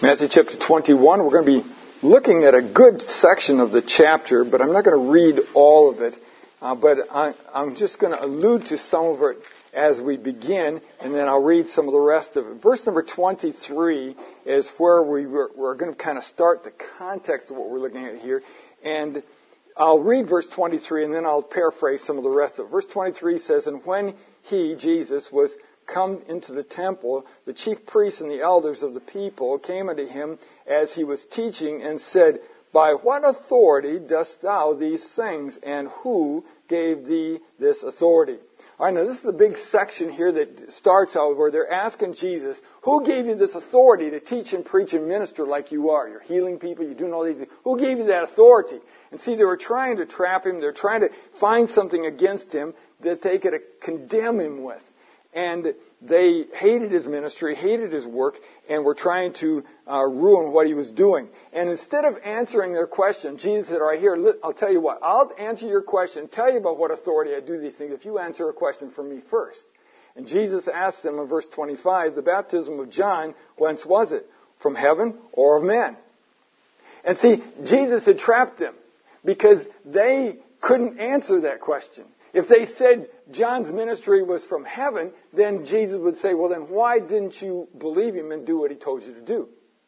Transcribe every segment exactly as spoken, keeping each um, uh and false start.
Matthew chapter twenty-one. We're going to be looking at a good section of the chapter, but I'm not going to read all of it. Uh, but I, I'm just going to allude to some of it as we begin, and then I'll read some of the rest of it. Verse number twenty-three is where we were, we're going to kind of start the context of what we're looking at here. And I'll read verse twenty-three, and then I'll paraphrase some of the rest of it. Verse twenty-three says, "And when he, Jesus, was come into the temple, the chief priests and the elders of the people came unto him as he was teaching and said, By what authority dost thou these things, and who gave thee this authority?" All right, now this is a big section here that starts out where they're asking Jesus, who gave you this authority to teach and preach and minister like you are? You're healing people, you're doing all these things. Who gave you that authority? And see, they were trying to trap him. They're trying to find something against him that they could condemn him with. And they hated his ministry, hated his work, and were trying to uh, ruin what he was doing. And instead of answering their question, Jesus said, all right, here, I'll tell you what. I'll answer your question, tell you about what authority I do these things, if you answer a question from me first. And Jesus asked them in verse twenty-five, the baptism of John, whence was it? From heaven or of men? And see, Jesus had trapped them because they couldn't answer that question. If they said John's ministry was from heaven, then Jesus would say, well, then why didn't you believe him and do what he told you to do?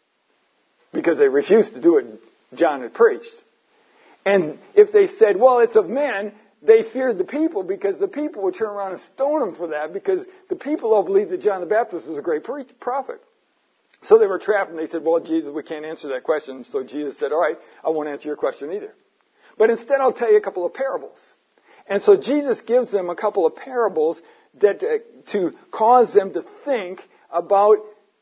Because they refused to do what John had preached. And if they said, well, it's of men, they feared the people because the people would turn around and stone him for that because the people all believed that John the Baptist was a great pre- prophet. So they were trapped and they said, well, Jesus, we can't answer that question. So Jesus said, all right, I won't answer your question either. But instead I'll tell you a couple of parables. And so Jesus gives them a couple of parables that uh, to cause them to think about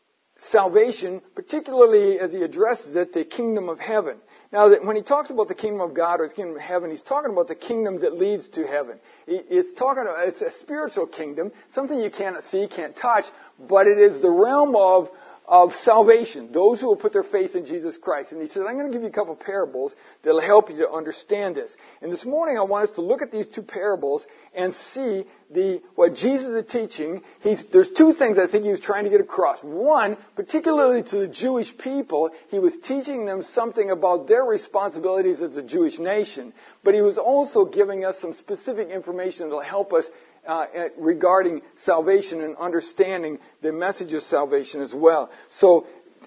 salvation, particularly as he addresses it, the kingdom of heaven. Now, that when he talks about the kingdom of God or the kingdom of heaven, he's talking about the kingdom that leads to heaven. It's talking about, it's a spiritual kingdom, something you cannot see, can't touch, but it is the realm of of salvation, those who will put their faith in Jesus Christ. And he said, I'm going to give you a couple of parables that will help you to understand this. And this morning I want us to look at these two parables and see the what Jesus is teaching. He's, there's two things I think he was trying to get across. One, particularly to the Jewish people, he was teaching them something about their responsibilities as a Jewish nation. But he was also giving us some specific information that will help us Uh, regarding salvation and understanding the message of salvation as well. So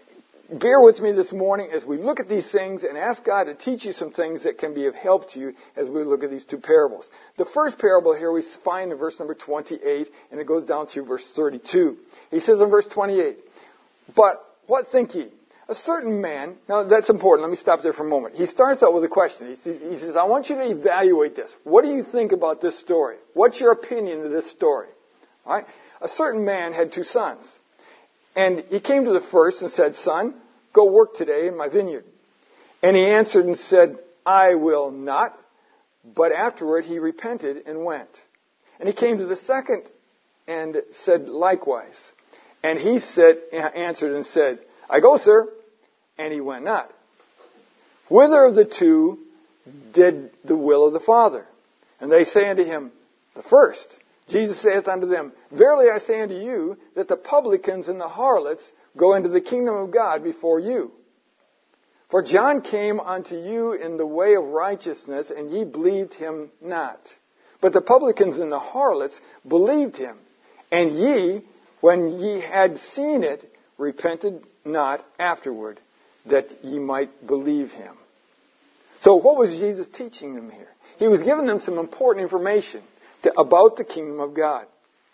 bear with me this morning as we look at these things and ask God to teach you some things that can be of help to you as we look at these two parables. The first parable here we find in verse number twenty-eight, and it goes down through verse thirty-two. He says in verse twenty-eight, But what think ye? A certain man, now that's important, let me stop there for a moment. He starts out with a question. He says, he says, I want you to evaluate this. What do you think about this story? What's your opinion of this story? All right? A certain man had two sons. And he came to the first and said, Son, go work today in my vineyard. And he answered and said, I will not. But afterward he repented and went. And he came to the second and said likewise. And he said, answered and said, I go, sir. And he went not. Whither of the two did the will of the Father? And they say unto him, the first. Jesus saith unto them, Verily I say unto you, that the publicans and the harlots go into the kingdom of God before you. For John came unto you in the way of righteousness, and ye believed him not. But the publicans and the harlots believed him. And ye, when ye had seen it, repented not afterward, that ye might believe him. So what was Jesus teaching them here? He was giving them some important information to, about the kingdom of God.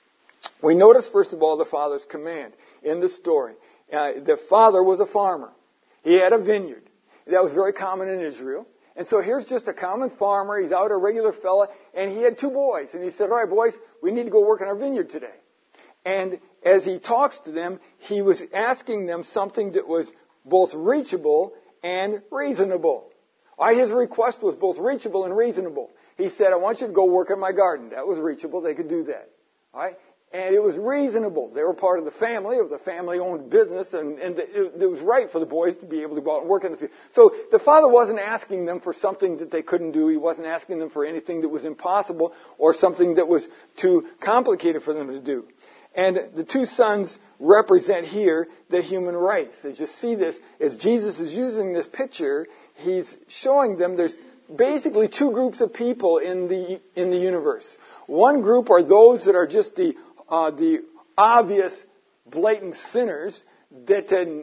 We notice, first of all, the Father's command in the story. Uh, the Father was a farmer. He had a vineyard. That was very common in Israel. And so here's just a common farmer. He's out, a regular fella, and he had two boys. And he said, all right, boys, we need to go work in our vineyard today. And as he talks to them, he was asking them something that was both reachable and reasonable. All right, his request was both reachable and reasonable. He said, I want you to go work in my garden. That was reachable. They could do that. All right? And it was reasonable. They were part of the family. It was a family-owned business, and, and it, it was right for the boys to be able to go out and work in the field. So the father wasn't asking them for something that they couldn't do. He wasn't asking them for anything that was impossible or something that was too complicated for them to do. And the two sons represent here the human race. As you see this, as Jesus is using this picture, he's showing them there's basically two groups of people in the in the universe. One group are those that are just the uh, the obvious, blatant sinners that uh,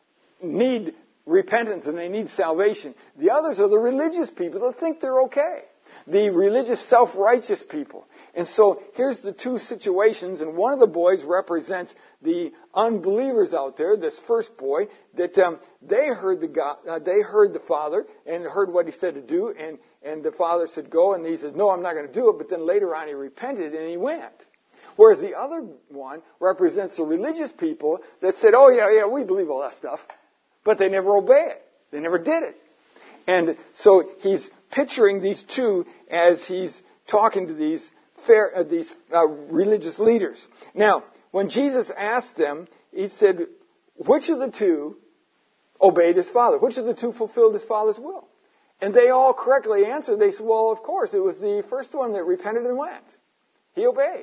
need repentance and they need salvation. The others are the religious people that think they're okay. The religious, self-righteous people. And so here's the two situations, and one of the boys represents the unbelievers out there. This first boy, that um, they heard the God, uh, they heard the Father and heard what He said to do, and and the Father said go, and he said no, I'm not going to do it. But then later on he repented and he went. Whereas the other one represents the religious people that said, oh yeah, yeah, we believe all that stuff, but they never obey it. They never did it. And so he's picturing these two as he's talking to these fair, uh, these uh, religious leaders. Now, when Jesus asked them, he said, which of the two obeyed his Father? Which of the two fulfilled his Father's will? And they all correctly answered. They said, well, of course, it was the first one that repented and went. He obeyed.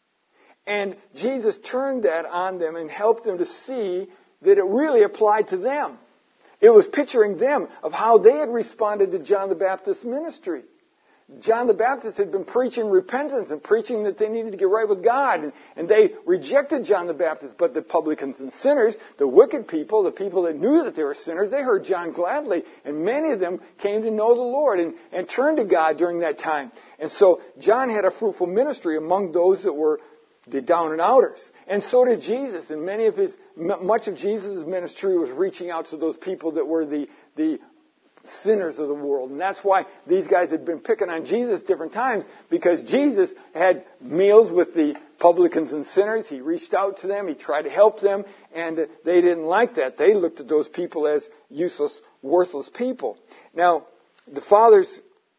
And Jesus turned that on them and helped them to see that it really applied to them. It was picturing them of how they had responded to John the Baptist's ministry. John the Baptist had been preaching repentance and preaching that they needed to get right with God. And, and they rejected John the Baptist. But the publicans and sinners, the wicked people, the people that knew that they were sinners, they heard John gladly. And many of them came to know the Lord and, and turned to God during that time. And so John had a fruitful ministry among those that were the down and outers. And so did Jesus. And many of his, much of Jesus' ministry was reaching out to those people that were the, the sinners of the world. And that's why these guys had been picking on Jesus different times, because Jesus had meals with the publicans and sinners. He reached out to them. He tried to help them. And they didn't like that. They looked at those people as useless, worthless people. Now, the Father's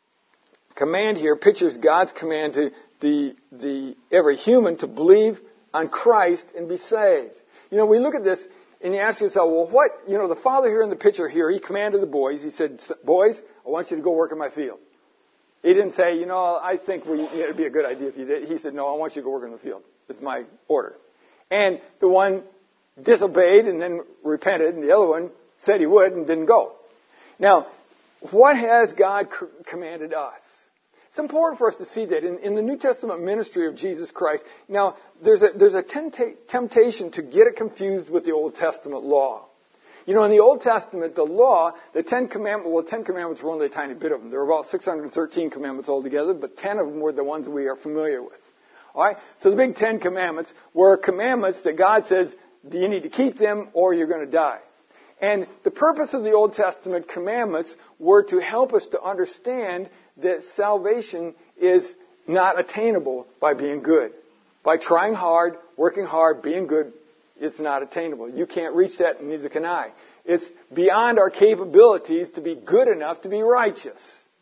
command here pictures God's command to the, the every human to believe on Christ and be saved. You know, we look at this and you ask yourself, well, what, you know, the Father here in the picture here, He commanded the boys. He said, boys, I want you to go work in my field. He didn't say, you know, I think we, it would be a good idea if you did. He said, no, I want you to go work in the field. It's my order. And the one disobeyed and then repented, and the other one said he would and didn't go. Now, what has God commanded us? It's important for us to see that in, in the New Testament ministry of Jesus Christ. Now, there's a, there's a tempta- temptation to get it confused with the Old Testament law. You know, in the Old Testament, the law, the Ten Commandments, well, the Ten Commandments were only a tiny bit of them. There were about six hundred thirteen commandments altogether, but ten of them were the ones we are familiar with. All right? So the big Ten Commandments were commandments that God says, you need to keep them or you're going to die. And the purpose of the Old Testament commandments were to help us to understand that salvation is not attainable by being good. By trying hard, working hard, being good, it's not attainable. You can't reach that, and neither can I. It's beyond our capabilities to be good enough to be righteous.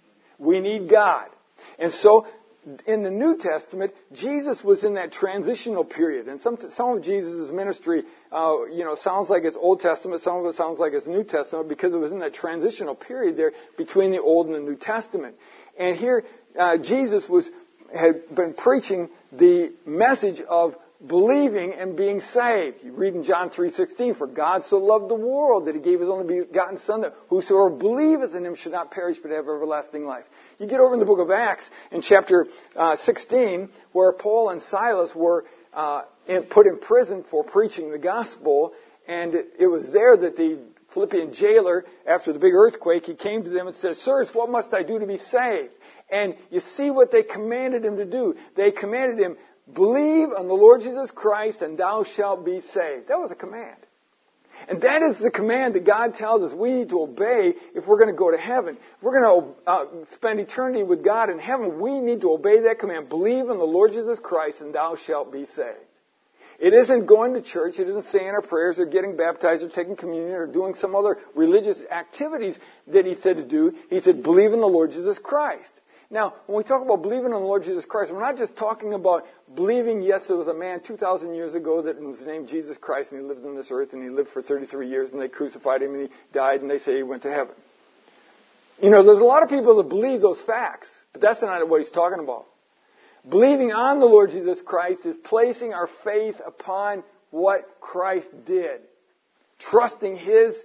We need God. And so, in the New Testament, Jesus was in that transitional period. And some, some of Jesus' ministry, uh, you know, sounds like it's Old Testament, some of it sounds like it's New Testament, because it was in that transitional period there between the Old and the New Testament. And here, uh, Jesus was had been preaching the message of believing and being saved. You read in John three sixteen, for God so loved the world that He gave His only begotten Son, that whosoever believeth in Him should not perish but have everlasting life. You get over in the book of Acts in chapter uh, sixteen, where Paul and Silas were uh, in, put in prison for preaching the gospel, and it, it was there that the Philippian jailer, after the big earthquake, he came to them and said, sirs, what must I do to be saved? And you see what they commanded him to do. They commanded him, believe on the Lord Jesus Christ and thou shalt be saved. That was a command. And that is the command that God tells us we need to obey if we're going to go to heaven. If we're going to uh, spend eternity with God in heaven, we need to obey that command. Believe in the Lord Jesus Christ and thou shalt be saved. It isn't going to church. It isn't saying our prayers or getting baptized or taking communion or doing some other religious activities that He said to do. He said, believe in the Lord Jesus Christ. Now, when we talk about believing in the Lord Jesus Christ, we're not just talking about believing, yes, there was a man two thousand years ago that was named Jesus Christ, and he lived on this earth, and he lived for thirty-three years, and they crucified him, and he died, and they say he went to heaven. You know, there's a lot of people that believe those facts, but that's not what he's talking about. Believing on the Lord Jesus Christ is placing our faith upon what Christ did. Trusting His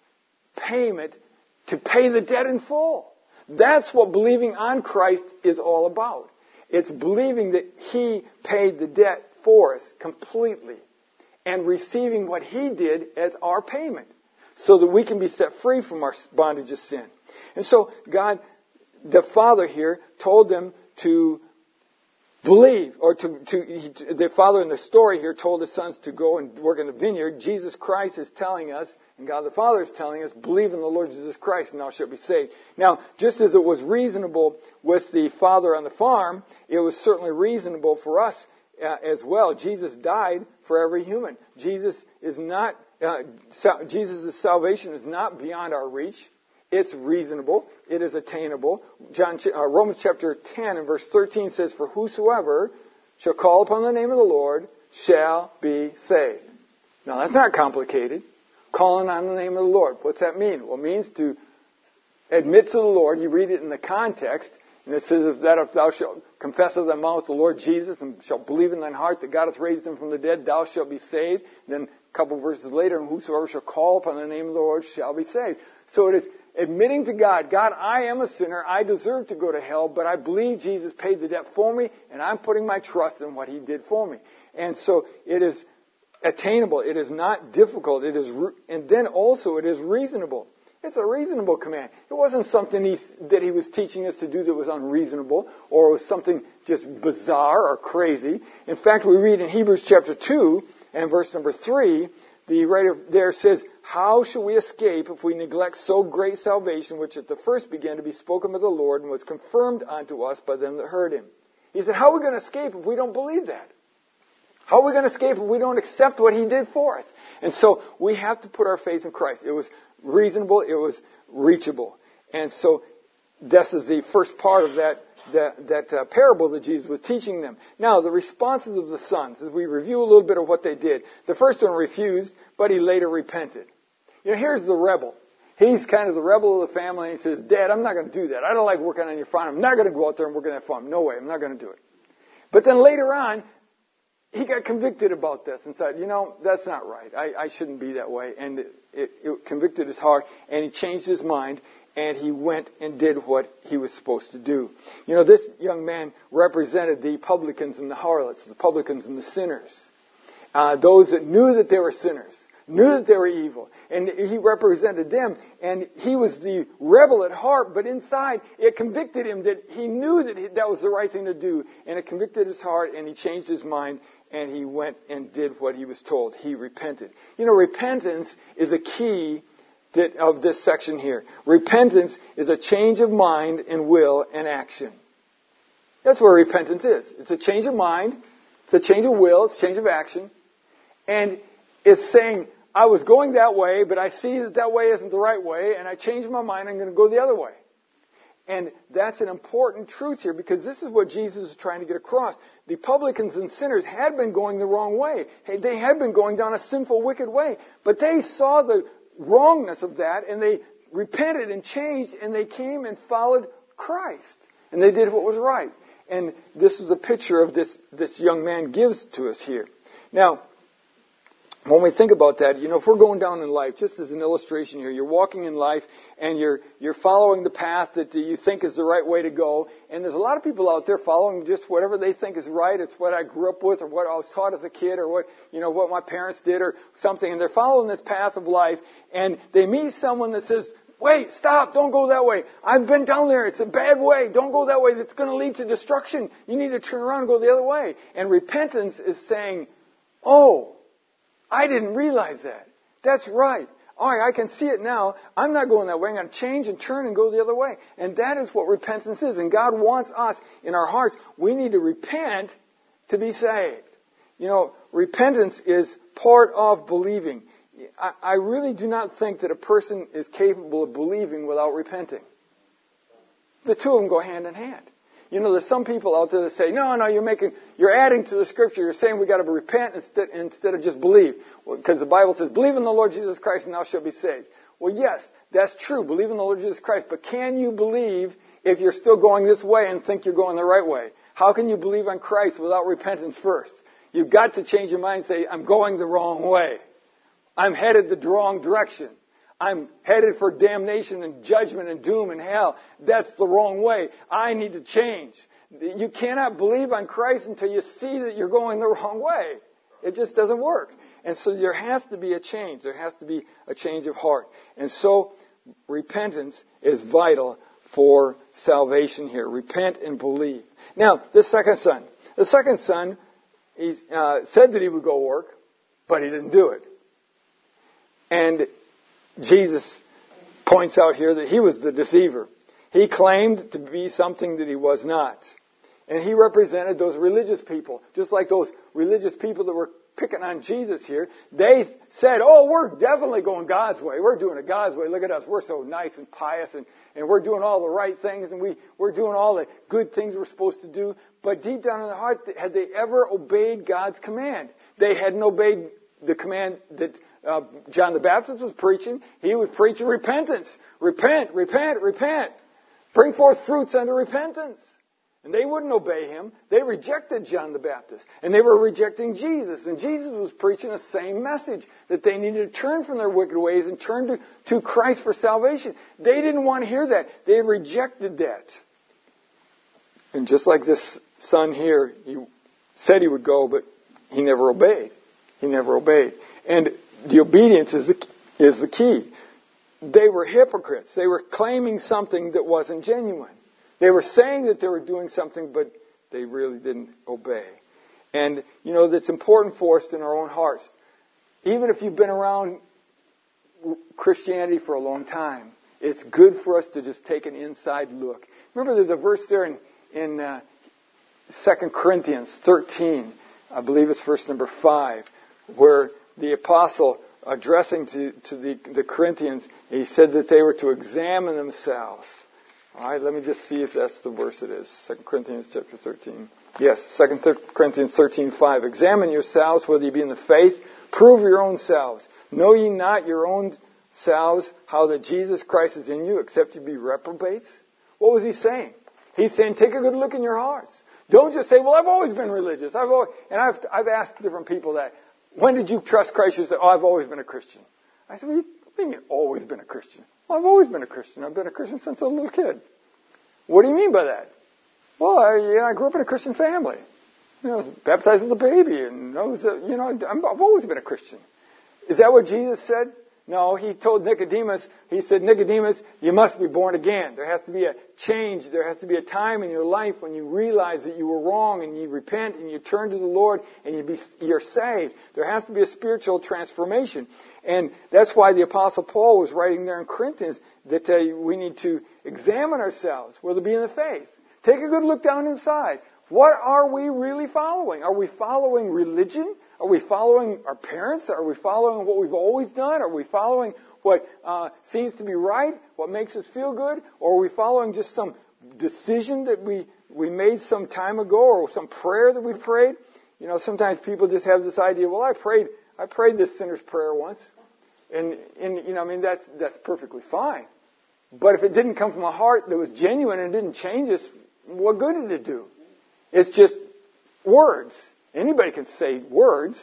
payment to pay the debt in full. That's what believing on Christ is all about. It's believing that He paid the debt for us completely and receiving what He did as our payment so that we can be set free from our bondage of sin. And so God, the Father here, told them to believe, or to, to he, the Father in the story here told His sons to go and work in the vineyard. Jesus Christ is telling us, and God the Father is telling us, believe in the Lord Jesus Christ and thou shalt be saved. Now, just as it was reasonable with the father on the farm, it was certainly reasonable for us uh, as well. Jesus died for every human. Jesus is not, uh, Jesus' salvation is not beyond our reach. It's reasonable. It is attainable. John, uh, Romans chapter ten and verse thirteen says, for whosoever shall call upon the name of the Lord shall be saved. Now, that's not complicated. Calling on the name of the Lord. What's that mean? Well, it means to admit to the Lord. You read it in the context, and it says if that if thou shalt confess with thy mouth the Lord Jesus and shalt believe in thine heart that God hath raised Him from the dead, thou shalt be saved. And then a couple verses later, and whosoever shall call upon the name of the Lord shall be saved. So it is admitting to God, God, I am a sinner. I deserve to go to hell, but I believe Jesus paid the debt for me, and I'm putting my trust in what He did for me. And so it is attainable. It is not difficult. It is, re- and then also it is reasonable. It's a reasonable command. It wasn't something he, that He was teaching us to do that was unreasonable, or it was something just bizarre or crazy. In fact, we read in Hebrews chapter two and verse number three, the writer there says, how shall we escape if we neglect so great salvation, which at the first began to be spoken of the Lord and was confirmed unto us by them that heard Him? He said, how are we going to escape if we don't believe that? How are we going to escape if we don't accept what He did for us? And so we have to put our faith in Christ. It was reasonable. It was reachable. And so this is the first part of that that, that uh, parable that Jesus was teaching them. Now, the responses of the sons, as we review a little bit of what they did. The first one refused, but he later repented. You know, here's the rebel. He's kind of the rebel of the family, and he says, Dad, I'm not going to do that. I don't like working on your farm. I'm not going to go out there and work on that farm. No way. I'm not going to do it. But then later on, he got convicted about this and said, you know, that's not right. I, I shouldn't be that way. And it, it, it convicted his heart, and he changed his mind, and he went and did what he was supposed to do. You know, this young man represented the publicans and the harlots, the publicans and the sinners. Uh, those that knew that they were sinners, knew that they were evil. And he represented them. And he was the rebel at heart, but inside it convicted him that he knew that he, that was the right thing to do. And it convicted his heart, and he changed his mind, and he went and did what he was told. He repented. You know, repentance is a key that, of this section here. Repentance is a change of mind and will and action. That's what repentance is. It's a change of mind. It's a change of will. It's a change of action. And it's saying, I was going that way, but I see that that way isn't the right way, and I changed my mind. I'm going to go the other way. And that's an important truth here, because this is what Jesus is trying to get across. The publicans and sinners had been going the wrong way. They had been going down a sinful, wicked way. But they saw the wrongness of that, and they repented and changed, and they came and followed Christ. And they did what was right. And this is a picture of this, this young man gives to us here. Now, when we think about that, you know, if we're going down in life, just as an illustration here, you're walking in life and you're you're following the path that you think is the right way to go. And there's a lot of people out there following just whatever they think is right. It's what I grew up with, or what I was taught as a kid, or what, you know, what my parents did, or something. And they're following this path of life, and they meet someone that says, wait, stop, don't go that way. I've been down there. It's a bad way. Don't go that way. It's going to lead to destruction. You need to turn around and go the other way. And repentance is saying, oh, I didn't realize that. That's right. All right, I can see it now. I'm not going that way. I'm going to change and turn and go the other way. And that is what repentance is. And God wants us in our hearts. We need to repent to be saved. You know, repentance is part of believing. I, I really do not think that a person is capable of believing without repenting. The two of them go hand in hand. You know, there's some people out there that say, no, no, you're making, you're adding to the Scripture. You're saying we got to repent instead, instead of just believe. Because well, the Bible says, believe in the Lord Jesus Christ and thou shalt be saved. Well, yes, that's true. Believe in the Lord Jesus Christ. But can you believe if you're still going this way and think you're going the right way? How can you believe on Christ without repentance first? You've got to change your mind and say, I'm going the wrong way. I'm headed the wrong direction. I'm headed for damnation and judgment and doom and hell. That's the wrong way. I need to change. You cannot believe on Christ until you see that you're going the wrong way. It just doesn't work. And so there has to be a change. There has to be a change of heart. And so repentance is vital for salvation here. Repent and believe. Now, the second son. The second son, he uh, said that he would go work, but he didn't do it. And Jesus points out here that he was the deceiver. He claimed to be something that he was not. And he represented those religious people. Just like those religious people that were picking on Jesus here. They said, oh, we're definitely going God's way. We're doing it God's way. Look at us. We're so nice and pious and, and we're doing all the right things and we, we're doing all the good things we're supposed to do. But deep down in their heart, had they ever obeyed God's command? They hadn't obeyed the command that uh, John the Baptist was preaching. He was preaching repentance. Repent, repent, repent. Bring forth fruits unto repentance. And they wouldn't obey him. They rejected John the Baptist. And they were rejecting Jesus. And Jesus was preaching the same message, that they needed to turn from their wicked ways and turn to, to Christ for salvation. They didn't want to hear that. They rejected that. And just like this son here, he said he would go, but he never obeyed. He never obeyed. And the obedience is the, is the key. They were hypocrites. They were claiming something that wasn't genuine. They were saying that they were doing something, but they really didn't obey. And, you know, that's important for us in our own hearts. Even if you've been around Christianity for a long time, it's good for us to just take an inside look. Remember, there's a verse there in, in uh, Second Corinthians thirteen, I believe it's verse number five, where the apostle, addressing to, to the, the Corinthians, he said that they were to examine themselves. All right, let me just see if that's the verse it is. Second Corinthians chapter thirteen. Yes, Second Corinthians thirteen five. Examine yourselves whether you be in the faith. Prove your own selves. Know ye not your own selves how that Jesus Christ is in you, except you be reprobates? What was he saying? He's saying, take a good look in your hearts. Don't just say, well, I've always been religious. I've always, and I've, I've asked different people that. When did you trust Christ? You say, oh, I've always been a Christian. I said, well, what do you mean always been a Christian? Well, I've always been a Christian. I've been a Christian since I was a little kid. What do you mean by that? Well, I, you know, I grew up in a Christian family. You know, baptized as a baby, and I was, uh, you know, I'm, I've always been a Christian. Is that what Jesus said? No, he told Nicodemus, he said, Nicodemus, you must be born again. There has to be a change. There has to be a time in your life when you realize that you were wrong and you repent and you turn to the Lord and you be, you're saved. There has to be a spiritual transformation. And that's why the Apostle Paul was writing there in Corinthians that uh, we need to examine ourselves, whether it be in the faith. Take a good look down inside. What are we really following? Are we following religion? Are we following our parents? Are we following what we've always done? Are we following what uh, seems to be right? What makes us feel good? Or are we following just some decision that we, we made some time ago or some prayer that we prayed? You know, sometimes people just have this idea, well, I prayed, I prayed this sinner's prayer once. And, and you know, I mean, that's, that's perfectly fine. But if it didn't come from a heart that was genuine and didn't change us, what good did it do? It's just words. Anybody can say words.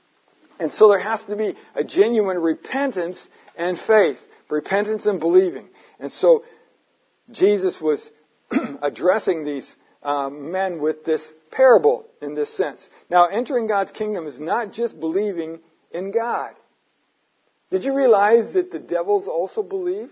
And so there has to be a genuine repentance and faith. Repentance and believing. And so Jesus was addressing these uh, men with this parable in this sense. Now, entering God's kingdom is not just believing in God. Did you realize that the devils also believe?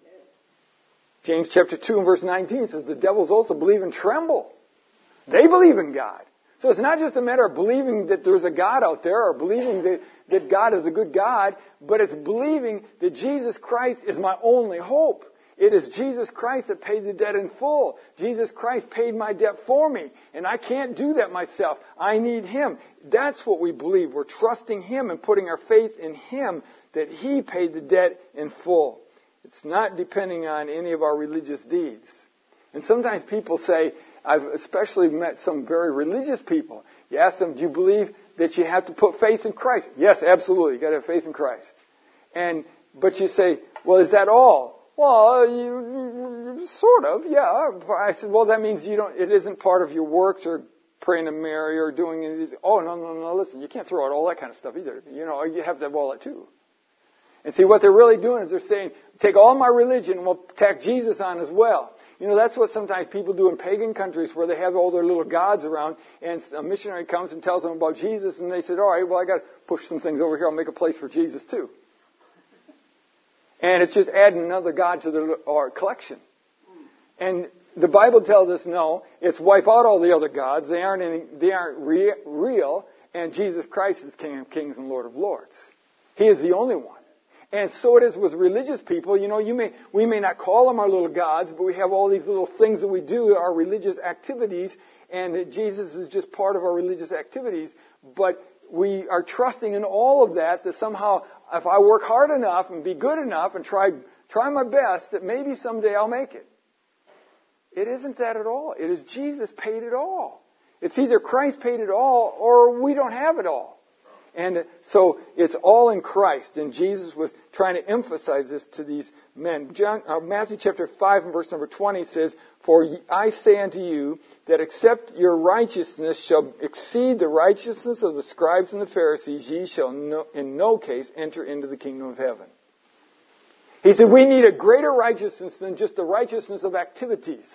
James chapter two and verse nineteen says the devils also believe and tremble. They believe in God. So it's not just a matter of believing that there's a God out there or believing that, that God is a good God, but it's believing that Jesus Christ is my only hope. It is Jesus Christ that paid the debt in full. Jesus Christ paid my debt for me, and I can't do that myself. I need Him. That's what we believe. We're trusting Him and putting our faith in Him that He paid the debt in full. It's not depending on any of our religious deeds. And sometimes people say, I've especially met some very religious people. You ask them, do you believe that you have to put faith in Christ? Yes, absolutely. You've got to have faith in Christ. And, but you say, well, is that all? well, you, you, sort of, yeah. I said, well, that means you don't. It isn't part of your works or praying to Mary or doing any of these. Oh, no, no, no. Listen, you can't throw out all that kind of stuff either. You know, you have to have all that too. And see, what they're really doing is they're saying, take all my religion and we'll tack Jesus on as well. You know, that's what sometimes people do in pagan countries where they have all their little gods around, and a missionary comes and tells them about Jesus, and they said, all right, well, I got to push some things over here. I'll make a place for Jesus too. And it's just adding another god to their our collection. And the Bible tells us, no, it's wipe out all the other gods. They aren't any, they aren't re- real, and Jesus Christ is King of Kings and Lord of Lords. He is the only one. And so it is with religious people. You know, you may we may not call them our little gods, but we have all these little things that we do, our religious activities, and Jesus is just part of our religious activities. But we are trusting in all of that, that somehow if I work hard enough and be good enough and try try my best, that maybe someday I'll make it. It isn't that at all. It is Jesus paid it all. It's either Christ paid it all or we don't have it all. And so it's all in Christ. And Jesus was trying to emphasize this to these men. John, uh, Matthew chapter five and verse number twenty says, for I say unto you that except your righteousness shall exceed the righteousness of the scribes and the Pharisees, ye shall no, in no case enter into the kingdom of heaven. He said we need a greater righteousness than just the righteousness of activities.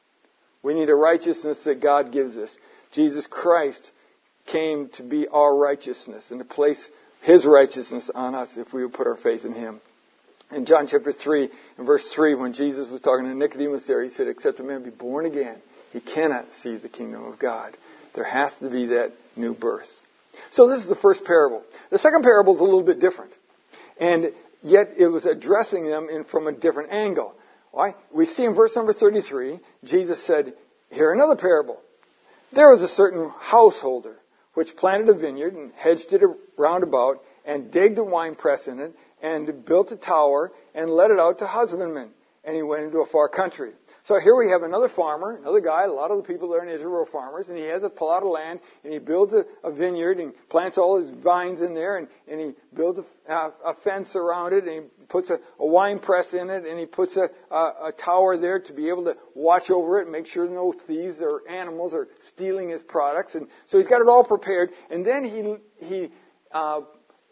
We need a righteousness that God gives us. Jesus Christ came to be our righteousness and to place His righteousness on us if we would put our faith in Him. In John chapter three, in verse three, when Jesus was talking to Nicodemus there, He said, except a man be born again, he cannot see the kingdom of God. There has to be that new birth. So this is the first parable. The second parable is a little bit different. And yet it was addressing them in from a different angle. Why? We see in verse number thirty-three, Jesus said, hear another parable. There was a certain householder which planted a vineyard and hedged it round about and digged a winepress in it and built a tower and let it out to husbandmen. And he went into a far country. So here we have another farmer, another guy. A lot of the people there in Israel are farmers. And he has a plot of land and he builds a, a vineyard and plants all his vines in there. And, and he builds a, a, a fence around it. And he puts a, a wine press in it. And he puts a, a, a tower there to be able to watch over it and make sure no thieves or animals are stealing his products. And so he's got it all prepared. And then he, he uh,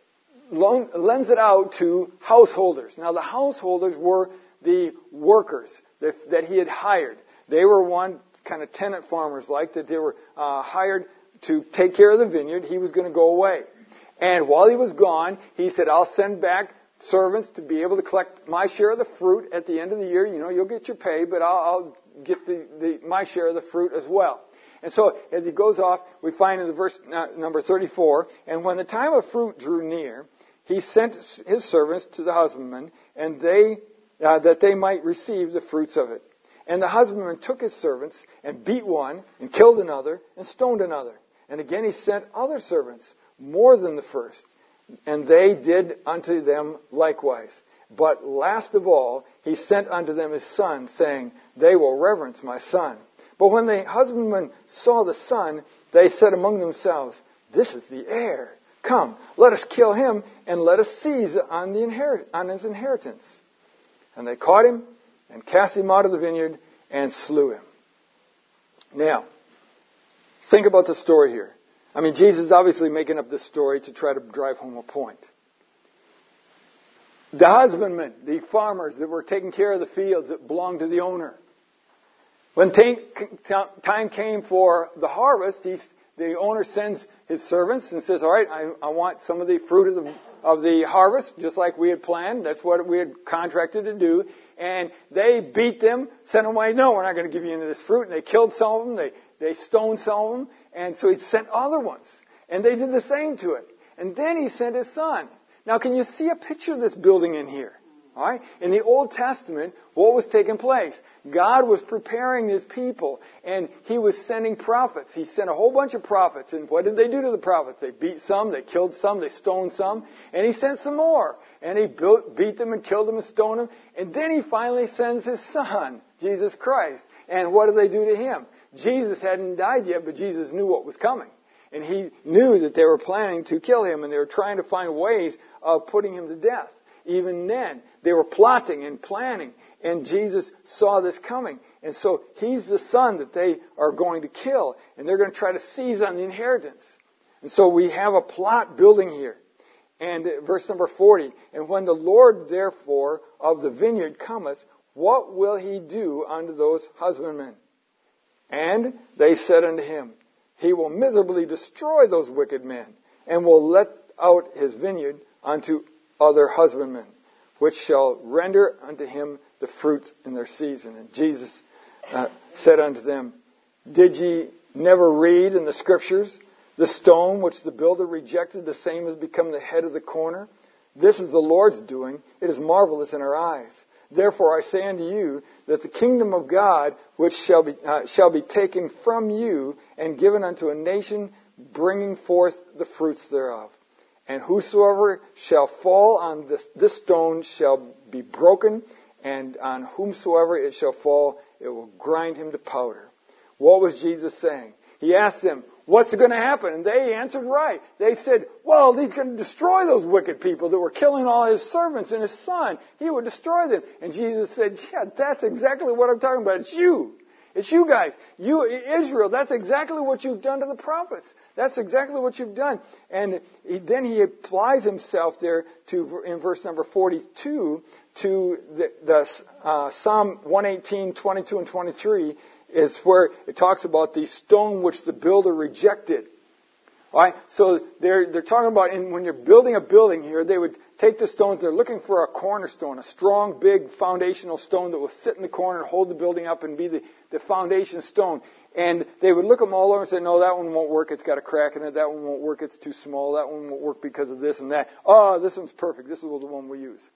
loan, lends it out to householders. Now the householders were the workers that, that he had hired. They were one kind of tenant farmers like that they were uh, hired to take care of the vineyard. He was going to go away. And while he was gone, he said, I'll send back servants to be able to collect my share of the fruit at the end of the year. You know, you'll get your pay, but I'll, I'll get the, the, my share of the fruit as well. And so as he goes off, we find in the verse uh, number thirty-four, and when the time of fruit drew near, he sent his servants to the husbandmen, and they Uh, that they might receive the fruits of it. And the husbandman took his servants and beat one and killed another and stoned another. And again he sent other servants, more than the first. And they did unto them likewise. But last of all, he sent unto them his son, saying, they will reverence my son. But when the husbandmen saw the son, they said among themselves, this is the heir. Come, let us kill him and let us seize on, the inherit- on his inheritance. And they caught him and cast him out of the vineyard and slew him. Now, think about the story here. I mean, Jesus is obviously making up this story to try to drive home a point. The husbandmen, the farmers that were taking care of the fields that belonged to the owner. When time came for the harvest, he's, the owner sends his servants and says, all right, I, I want some of the fruit of the of the harvest, just like we had planned. That's what we had contracted to do. And they beat them, sent them away. No, we're not going to give you any of this fruit. And they killed some of them. They, they stoned some of them. And so he sent other ones. And they did the same to it. And then he sent his son. Now, can you see a picture of this building in here? All right? In the Old Testament, what was taking place? God was preparing His people, and He was sending prophets. He sent a whole bunch of prophets, and what did they do to the prophets? They beat some, they killed some, they stoned some, and He sent some more. And He built, beat them and killed them and stoned them, and then He finally sends His Son, Jesus Christ. And what do they do to Him? Jesus hadn't died yet, but Jesus knew what was coming. And He knew that they were planning to kill Him, and they were trying to find ways of putting Him to death. even then. They were plotting and planning, and Jesus saw this coming. And so he's the son that they are going to kill, and they're going to try to seize on the inheritance. And so we have a plot building here. And verse number forty, and when the Lord therefore of the vineyard cometh, what will he do unto those husbandmen? And they said unto him, he will miserably destroy those wicked men, and will let out his vineyard unto other husbandmen, which shall render unto him the fruit in their season. And Jesus uh, said unto them, did ye never read in the Scriptures, the stone which the builder rejected, the same has become the head of the corner? This is the Lord's doing. It is marvelous in our eyes. Therefore I say unto you that the kingdom of God, which shall be uh, shall be taken from you and given unto a nation, bringing forth the fruits thereof. And whosoever shall fall on this, this stone shall be broken, and on whomsoever it shall fall, it will grind him to powder. What was Jesus saying? He asked them, what's going to happen? And they answered right. They said, well, he's going to destroy those wicked people that were killing all his servants and his son. He would destroy them. And Jesus said, yeah, that's exactly what I'm talking about. It's you. It's you guys. You, Israel, that's exactly what you've done to the prophets. That's exactly what you've done. And he, then he applies himself there to, in verse number forty-two, to the, the uh, Psalm one eighteen, twenty-two and twenty-three, is where it talks about the stone which the builder rejected. All right? So they're, they're talking about in, when you're building a building here, they would take the stones. They're looking for a cornerstone, a strong, big foundational stone that will sit in the corner and hold the building up and be the, the foundation stone. And they would look them all over and say, no, that one won't work. It's got a crack in it. That one won't work. It's too small. That one won't work because of this and that. Oh, this one's perfect. This is the one we use.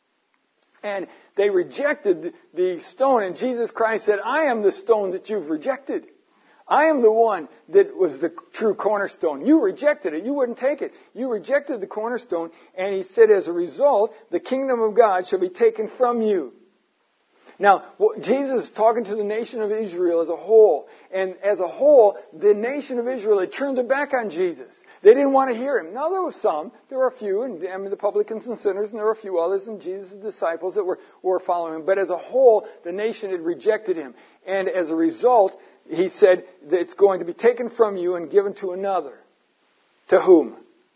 And they rejected the stone, and Jesus Christ said, I am the stone that you've rejected. I am the one that was the true cornerstone. You rejected it. You wouldn't take it. You rejected the cornerstone, and he said, as a result, the kingdom of God shall be taken from you. Now, Jesus is talking to the nation of Israel as a whole. And as a whole, the nation of Israel had turned their back on Jesus. They didn't want to hear him. Now, there were some. There were a few, and I mean, the publicans and sinners, and there were a few others, and Jesus' disciples that were, were following him. But as a whole, the nation had rejected him. And as a result, he said that it's going to be taken from you and given to another. To whom?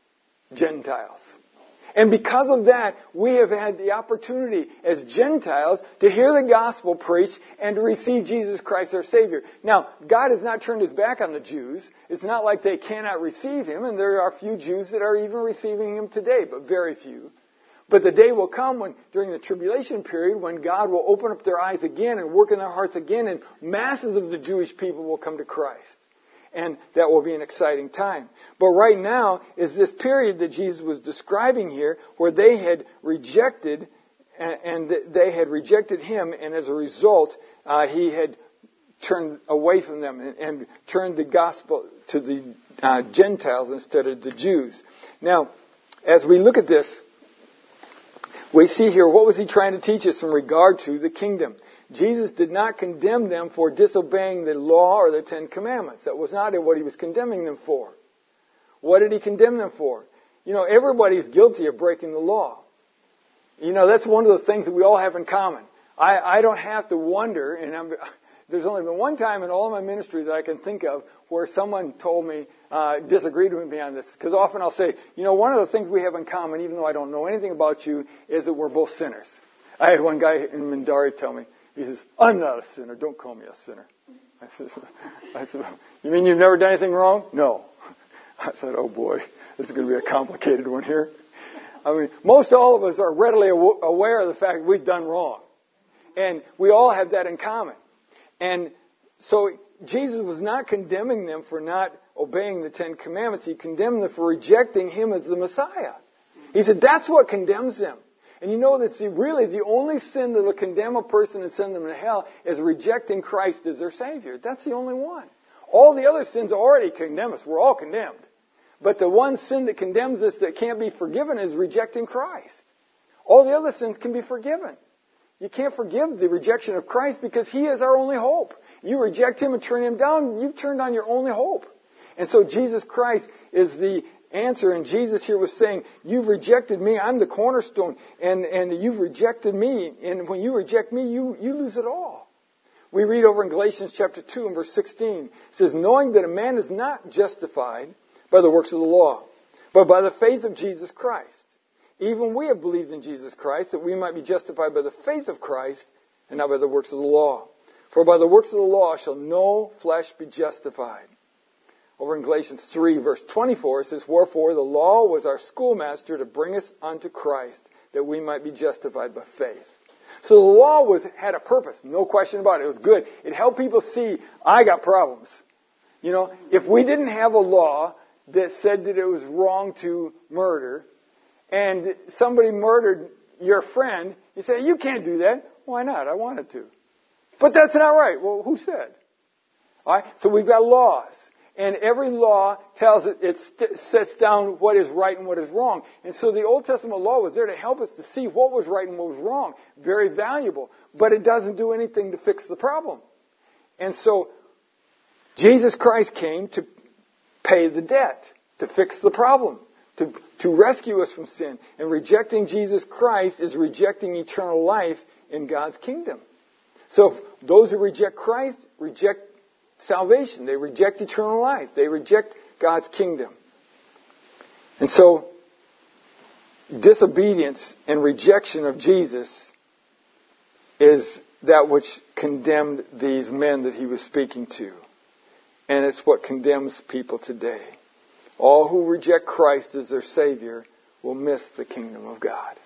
Gentiles. And because of that, we have had the opportunity as Gentiles to hear the gospel preached and to receive Jesus Christ our Savior. Now, God has not turned his back on the Jews. It's not like they cannot receive him, and there are few Jews that are even receiving him today, but very few. But the day will come when, during the tribulation period, when God will open up their eyes again and work in their hearts again, and masses of the Jewish people will come to Christ. And that will be an exciting time. But right now is this period that Jesus was describing here where they had rejected, and they had rejected him, and as a result, uh, he had turned away from them and, and turned the gospel to the uh, Gentiles instead of the Jews. Now, as we look at this, we see here, what was he trying to teach us in regard to the kingdom? Jesus did not condemn them for disobeying the law or the Ten Commandments. That was not what he was condemning them for. What did he condemn them for? You know, everybody's guilty of breaking the law. You know, that's one of the things that we all have in common. I, I don't have to wonder, and I'm, there's only been one time in all of my ministry that I can think of where someone told me, uh, disagreed with me on this. Because often I'll say, you know, one of the things we have in common, even though I don't know anything about you, is that we're both sinners. I had one guy in Mindari tell me, he says, I'm not a sinner. Don't call me a sinner. I said, I said, you mean you've never done anything wrong? No. I said, oh boy, this is going to be a complicated one here. I mean, most all of us are readily aware of the fact that we've done wrong. And we all have that in common. And so Jesus was not condemning them for not obeying the Ten Commandments. He condemned them for rejecting him as the Messiah. He said, that's what condemns them. And you know that really the only sin that will condemn a person and send them to hell is rejecting Christ as their Savior. That's the only one. All the other sins already condemn us. We're all condemned. But the one sin that condemns us that can't be forgiven is rejecting Christ. All the other sins can be forgiven. You can't forgive the rejection of Christ because he is our only hope. You reject him and turn him down, you've turned on your only hope. And so Jesus Christ is the answer. And Jesus here was saying, you've rejected me. I'm the cornerstone. And, and you've rejected me. And when you reject me, you, you lose it all. We read over in Galatians chapter two and verse sixteen. It says, knowing that a man is not justified by the works of the law, but by the faith of Jesus Christ. Even we have believed in Jesus Christ, that we might be justified by the faith of Christ, and not by the works of the law. For by the works of the law shall no flesh be justified. Over in Galatians three, verse twenty-four, it says, wherefore the law was our schoolmaster to bring us unto Christ, that we might be justified by faith. So the law was had a purpose, no question about it. It was good. It helped people see, I got problems. You know, if we didn't have a law that said that it was wrong to murder, and somebody murdered your friend, you say, you can't do that. Why not? I wanted to. But that's not right. Well, who said? All right? So we've got laws. And every law tells it, it st- sets down what is right and what is wrong. And so the Old Testament law was there to help us to see what was right and what was wrong. Very valuable. But it doesn't do anything to fix the problem. And so Jesus Christ came to pay the debt, to fix the problem, to, to rescue us from sin. And rejecting Jesus Christ is rejecting eternal life in God's kingdom. So if those who reject Christ reject salvation. They reject eternal life. They reject God's kingdom. And so, disobedience and rejection of Jesus is that which condemned these men that he was speaking to. And it's what condemns people today. All who reject Christ as their Savior will miss the kingdom of God.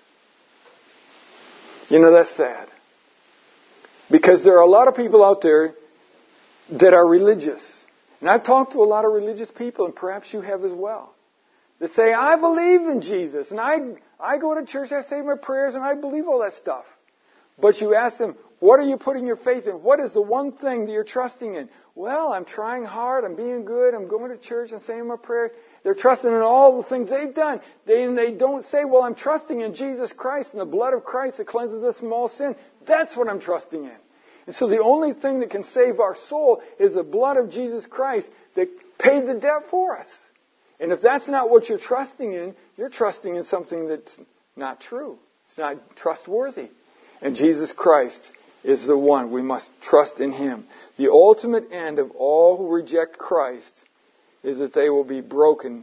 You know, that's sad. Because there are a lot of people out there that are religious. And I've talked to a lot of religious people, and perhaps you have as well, that say, I believe in Jesus, and I I go to church, I say my prayers, and I believe all that stuff. But you ask them, what are you putting your faith in? What is the one thing that you're trusting in? Well, I'm trying hard, I'm being good, I'm going to church and saying my prayers. They're trusting in all the things they've done. They, and they don't say, well, I'm trusting in Jesus Christ and the blood of Christ that cleanses us from all sin. That's what I'm trusting in. And so the only thing that can save our soul is the blood of Jesus Christ that paid the debt for us. And if that's not what you're trusting in, you're trusting in something that's not true. It's not trustworthy. And Jesus Christ is the one. We must trust in Him. The ultimate end of all who reject Christ is that they will be broken,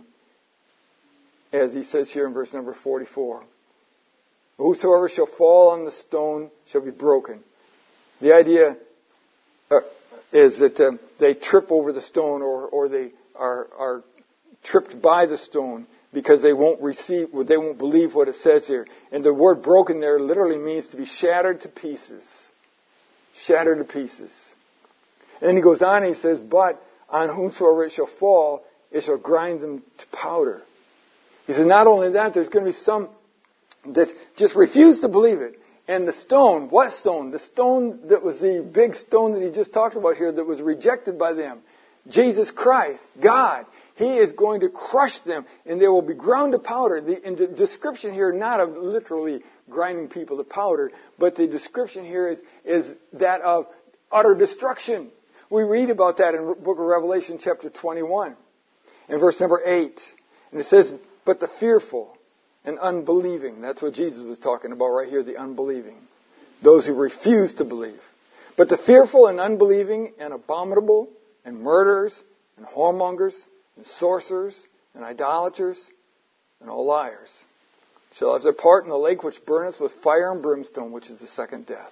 as He says here in verse number forty-four. Whosoever shall fall on the stone shall be broken. The idea uh, is that uh, they trip over the stone, or, or they are, are tripped by the stone because they won't receive, they won't believe what it says here. And the word broken there literally means to be shattered to pieces. Shattered to pieces. And he goes on and he says, but on whomsoever it shall fall, it shall grind them to powder. He says, not only that, there's going to be some that just refuse to believe it. And the stone, what stone? The stone that was the big stone that he just talked about here that was rejected by them. Jesus Christ, God. He is going to crush them and they will be ground to powder. The, and the description here, not of literally grinding people to powder, but the description here is, is that of utter destruction. We read about that in the book of Revelation chapter twenty-one in verse number eight. And it says, but the fearful and unbelieving. That's what Jesus was talking about right here, the unbelieving. Those who refuse to believe. But the fearful and unbelieving and abominable and murderers and whoremongers and sorcerers and idolaters and all liars shall have their part in the lake which burneth with fire and brimstone, which is the second death.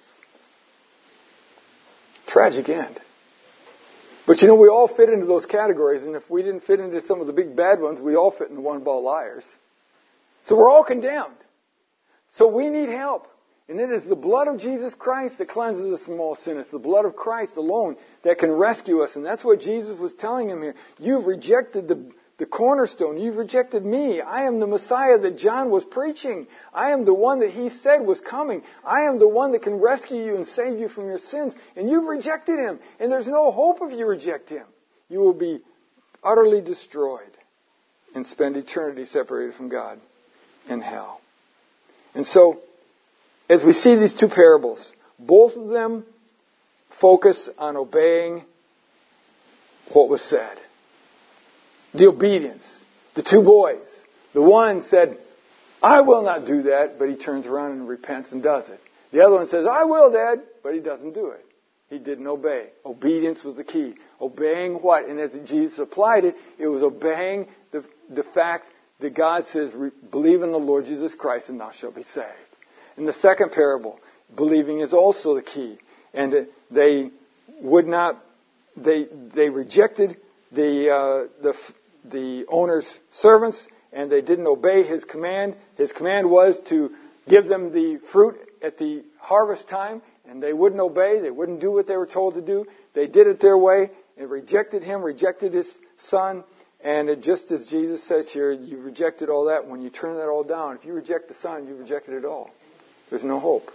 Tragic end. But you know, we all fit into those categories, and if we didn't fit into some of the big bad ones, we all fit in the one about liars. So we're all condemned. So we need help. And it is the blood of Jesus Christ that cleanses us from all sin. It's the blood of Christ alone that can rescue us. And that's what Jesus was telling him here. You've rejected the, the cornerstone. You've rejected me. I am the Messiah that John was preaching. I am the one that he said was coming. I am the one that can rescue you and save you from your sins. And you've rejected him. And there's no hope if you reject him. You will be utterly destroyed and spend eternity separated from God in hell. And so, as we see these two parables, both of them focus on obeying what was said. The obedience. The two boys. The one said, I will not do that, but he turns around and repents and does it. The other one says, I will, Dad, but he doesn't do it. He didn't obey. Obedience was the key. Obeying what? And as Jesus applied it, it was obeying the, the fact that God says, believe in the Lord Jesus Christ and thou shalt be saved. In the second parable, believing is also the key. And they would not, they they rejected the uh, the the owner's servants, and they didn't obey his command. His command was to give them the fruit at the harvest time, and they wouldn't obey. They wouldn't do what they were told to do. They did it their way and rejected him, rejected his son. And it, just as Jesus says here, you rejected all that. When you turn that all down, if you reject the son, you rejected it all. There's no hope.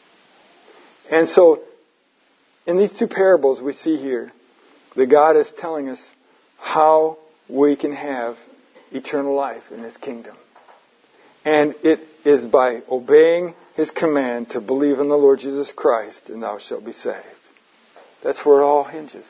And so, in these two parables we see here that God is telling us how we can have eternal life in His kingdom. And it is by obeying His command to believe in the Lord Jesus Christ and thou shalt be saved. That's where it all hinges.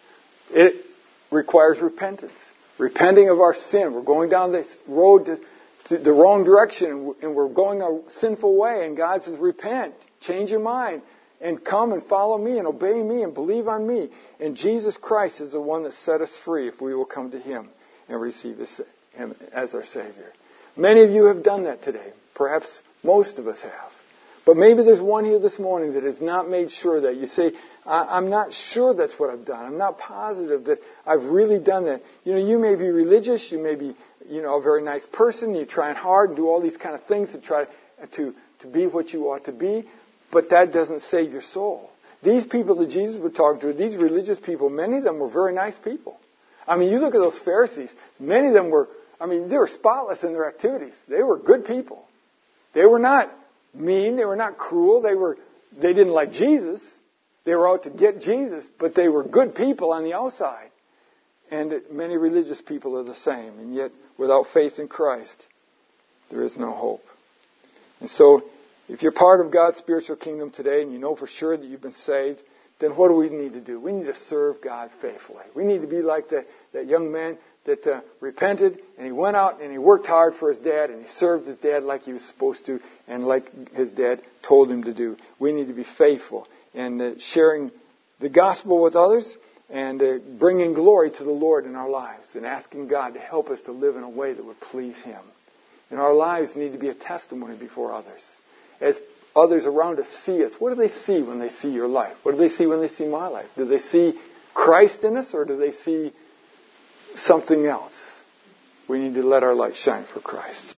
It requires repentance. Repenting of our sin. We're going down this road to, to the wrong direction and we're going a sinful way. And God says, repent, change your mind, and come and follow me and obey me and believe on me. And Jesus Christ is the one that set us free if we will come to Him and receive Him as our Savior. Many of you have done that today. Perhaps most of us have. But maybe there's one here this morning that has not made sure that. You say, I'm not sure that's what I've done. I'm not positive that I've really done that. You know, you may be religious. You may be, you know, a very nice person. You're trying hard and do all these kind of things to try to, to be what you ought to be. But that doesn't save your soul. These people that Jesus would talk to, these religious people, many of them were very nice people. I mean, you look at those Pharisees. Many of them were, I mean, they were spotless in their activities. They were good people. They were not mean. They were not cruel. They were, they didn't like Jesus. They were out to get Jesus, but they were good people on the outside. And many religious people are the same. And yet, without faith in Christ, there is no hope. And so, if you're part of God's spiritual kingdom today and you know for sure that you've been saved, then what do we need to do? We need to serve God faithfully. We need to be like that, that young man that uh, repented and he went out and he worked hard for his dad and he served his dad like he was supposed to and like his dad told him to do. We need to be faithful and uh, sharing the gospel with others and uh, bringing glory to the Lord in our lives and asking God to help us to live in a way that would please Him. And our lives need to be a testimony before others. As others around us see us, what do they see when they see your life? What do they see when they see my life? Do they see Christ in us or do they see something else? We need to let our light shine for Christ.